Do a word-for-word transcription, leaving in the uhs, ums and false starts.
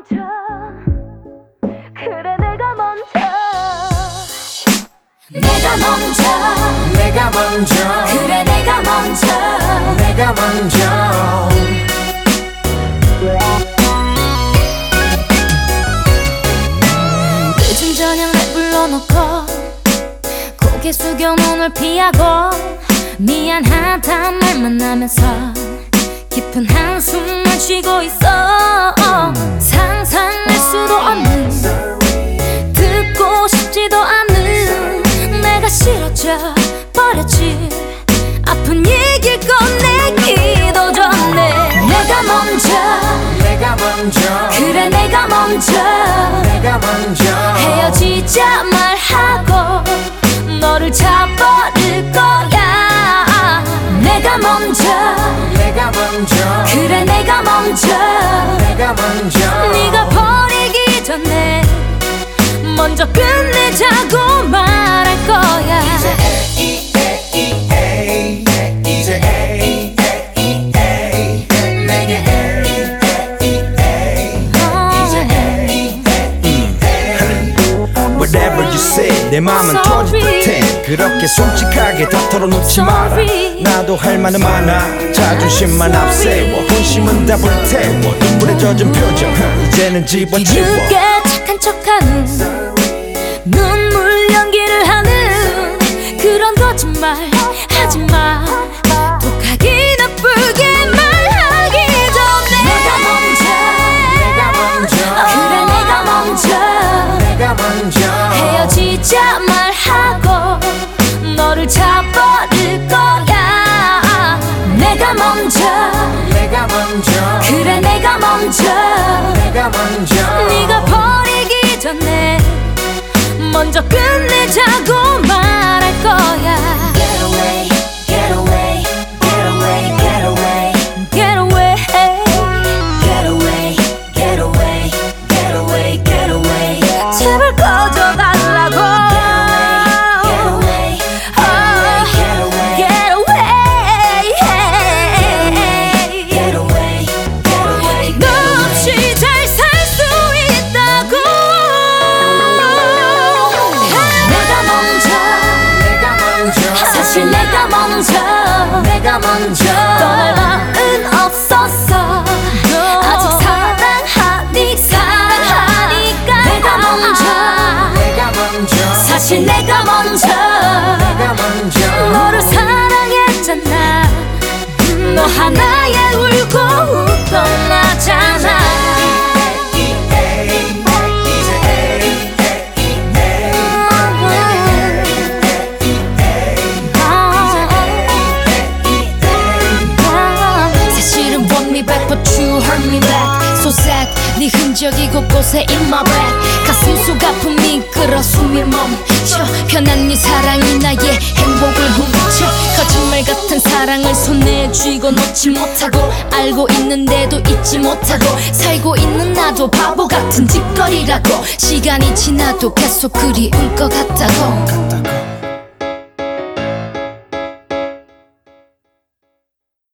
먼저 그래 내가 먼저 내가 먼저 내가 먼저 그래 내가 먼저 내가 먼저 늦은 저녁에 불러놓고 고개 숙여 눈을 피하고 미안하단 말만 하면서 깊은 한숨을 쉬고 있어. 상상할 수도 없는 듣고 싶지도 않는 내가 싫어져 버렸지. 아픈 얘기 꺼내기도 전에 내가 먼저 내가 먼저 그래 내가 먼저 내가 먼저 헤어지자 말하고 너를 차버릴 거야. 내가 먼저 내가 먼저 그래 내가 먼저 내가 먼저 네가 버리기 전에 먼저 끝내자고 말할 거야. 이제 에이 에이 에이 이제 에이 에이 에이 내게 에이 에이 에이 이제 에이 에이 에이 Whatever you say 내 맘은 터질 듯해. 그렇게 솔직하게 다 털어놓지 마라. 나도 할 말은 많아. 자존심만 앞세워 본심은 다 불태워. 눈물에 젖은 표정 이제는 집어치워. 뒤늦게 착한 척하는 눈물 연기를 하는 그런 거짓말 하지마. 독하기 나쁘게 말하기 전에 내가 먼저 내가 먼저 그래 내가 먼저 내가 먼저 헤어지자 말하고 너를 차버릴 거야. 내가 먼저 내가 먼저 그래 내가 먼저 내가 먼저 네가 버리기 전에 먼저 끝내자고 말할 거야. Get away get away get away get away Get away get away get away get away get away 제발 꺼져달라고. get away Oh, get away get away get away get away 너 없이 잘 살 수 있다고. 내가 먼저 내가 먼저 사실 내가 먼저 내가 먼저 떠날 마음 없었어. 아직 사랑하니 사랑하니까 내가 먼저 내가 먼저 사실 내가 먼저 내가 먼저 너를 사랑했잖아. 너 하나에 울고 웃던 나잖아. 사실은 want me back but you hurt me back so sad. 네 흔적이 곳곳에 in my back. 가슴 속 아픔이 끌어 숨이 멈춰. 편한 네 사랑이 나의 행복을 훔쳐. 거짓말 같은 사랑을 손에 쥐고 놓지 못하고 알고 있는데도 잊지 못하고 살고 있는 나도 바보 같은 짓거리라고. 시간이 지나도 계속 그리울 것 같다고.